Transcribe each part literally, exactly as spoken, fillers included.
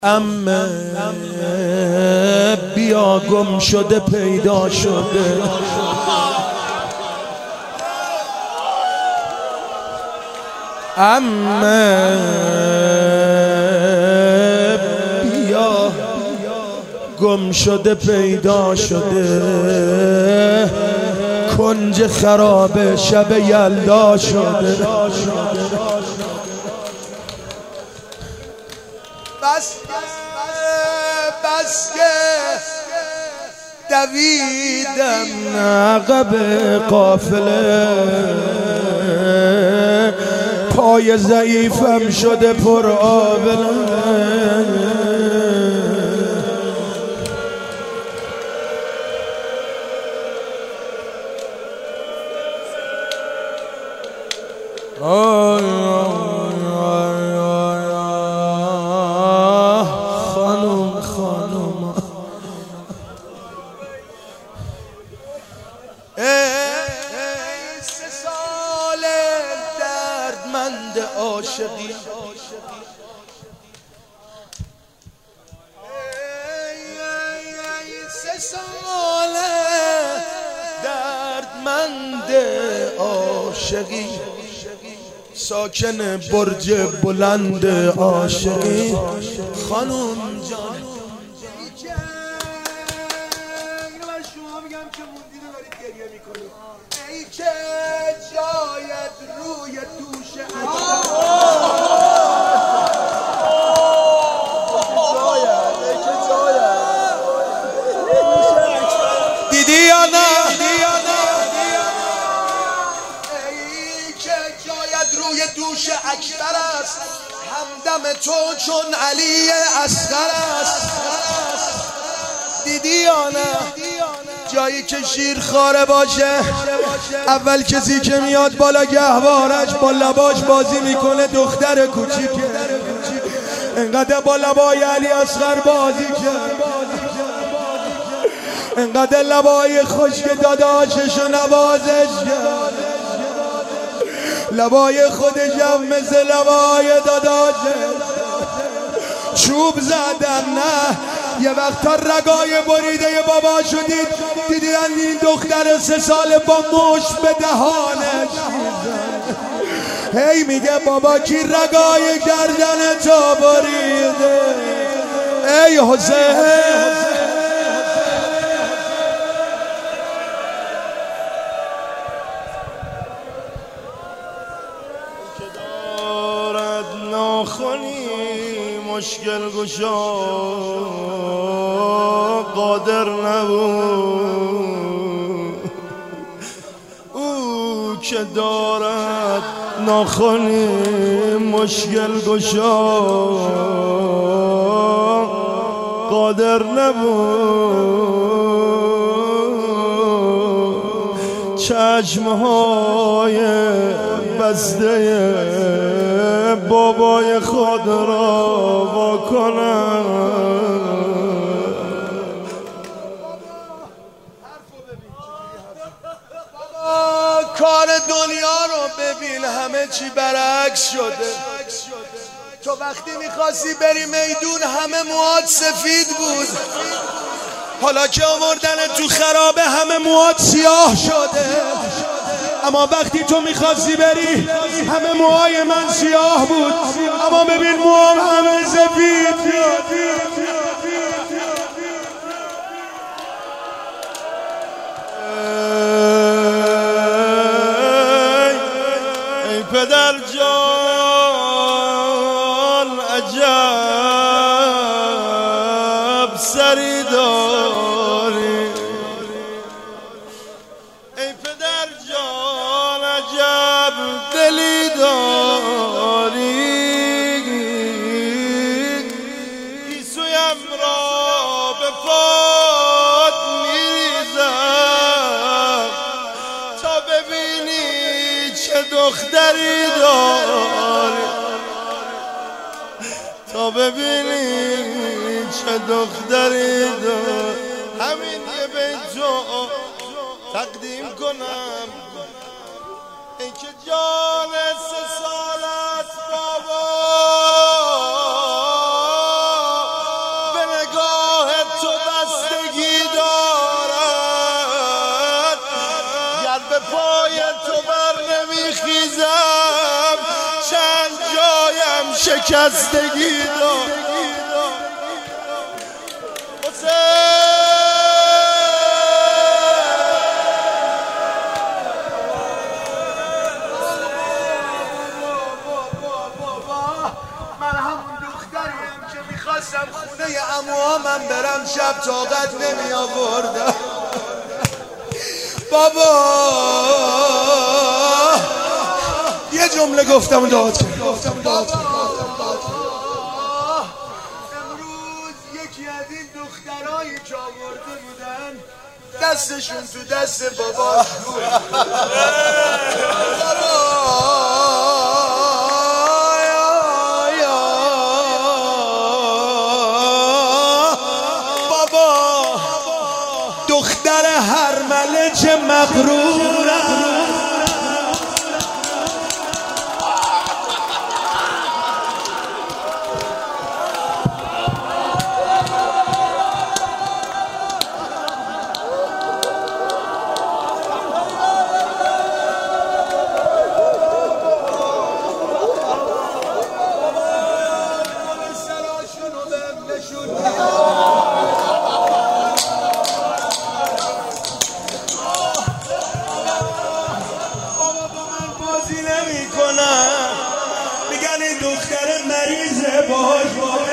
عمه بیا گم شده پیدا شده، عمه بیا گم شده پیدا شده، کنج خراب شب یلدا شده. بس بس که دویدم عقب قافله، پای ضعیفم شده پر آبله. خانم خانم سه سال دردمند عاشقی، سه سال دردمند عاشقی، ساکن برج بلند عاشقی. خانم جان من شما میگم که موندید و دارید گریه میکنید، ای که جایت روی دوش دیدی یا نه؟ روی دوش اکبر است، همدم تو چون علی اصغر است. دیدی یا نه؟ جایی که شیر خاره باشه، اول کسی که میاد بالا گهوارش با لباش بازی میکنه دختر کوچیکه، انقدر با لبای علی اصغر بازی کرد، انقدر لبای خشک داداششو نوازش کرد، لبای خودشم مثل لبای داداشه چوب زدن. نه یه وقت تا رگای بریده بابا شدید دیدن این دختر سه سال با مش به دهانش هی میگه بابا کی رگای گردن تو بریده؟ ای حسین ناخنی مشکل گشا قادر نبود، او که دارد ناخنی مشکل گشا قادر نبود، چشمهای بسته بابای خود را وا کنم. کار دنیا رو ببین همه چی برعکس شده. تو وقتی میخواستی بری میدون همه موهات سفید بود، حالا که آوردن تو خرابه همه موهات سیاه شده. اما وقتی تو میخواستی بری همه موهای من سیاه بود، اما ببین موام همه سفید. ای پدر جان عجب سری داری، ای پدر جان عجب دلی داری، گیسویم را به پات میریزم تا ببینی چه دختری داری، تا ببینی چه دختری داری. همین یه بیت رو تقدیم کنم، ای که جان سه سالت بابا پای تو بر نمیخیزم، چند جایم شکستگی دارم. خونه عموها من برم شب طاقت نمی آوردم. بابا یه جمله گفتم و داد کرد. امروز یکی از این دخترایی که آورده بودن دستشون تو دست بابا دختر هرمله چه مغرورم. میگن این دختر مریضه باش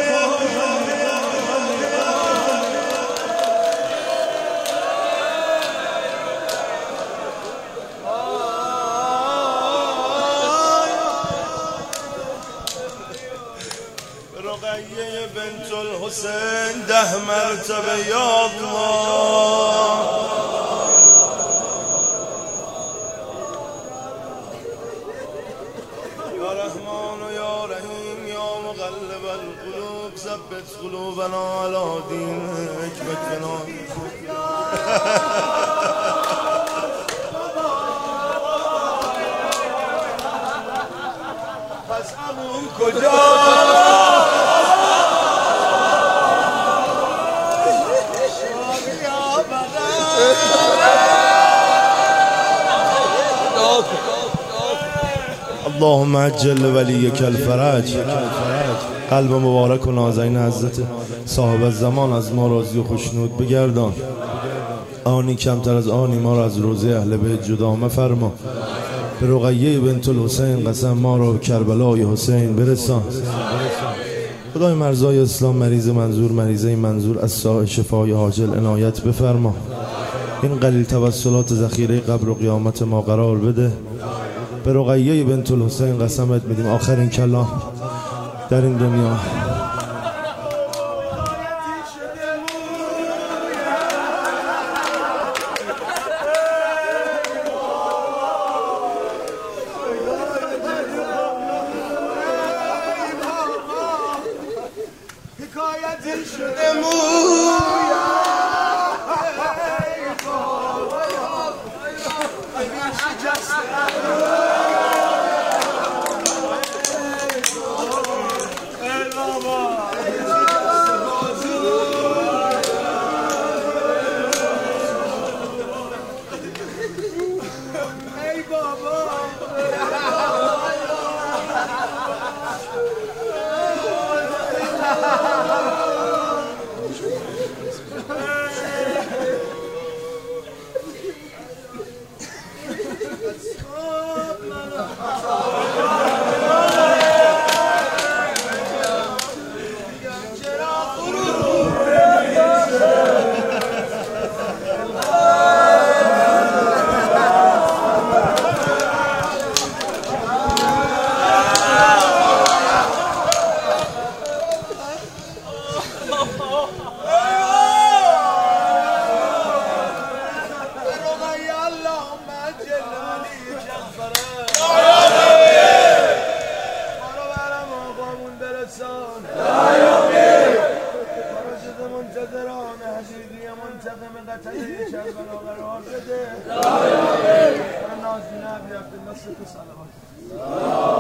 رقیه بنت الحسین ده مرتبه یا الله. یا رحمان و یا رحیم یا مقلب القلوب ثبت قلوبنا علی دینک بکنا. پس عموم کجا؟ اللهم عجل ولیک الفرج. قلب مبارک و نازنین حضرت صاحب الزمان از ما راضی و خوشنود بگردان. آنی کمتر از آنی ما را از روضه اهل بیت جدا مفرما. به رقیه بنت الحسین قسم ما را به کربلای حسین برسان. خدای مرزای اسلام مریض منظور مریضه منظور از ساعه شفای عاجل عنایت بفرما. این قلیل توسلات ذخیره قبر و قیامت ما قرار بده. به رقیه بنت الحسین قسمت میدیم آخرین کلام در این دنیا. حکایتی شده لا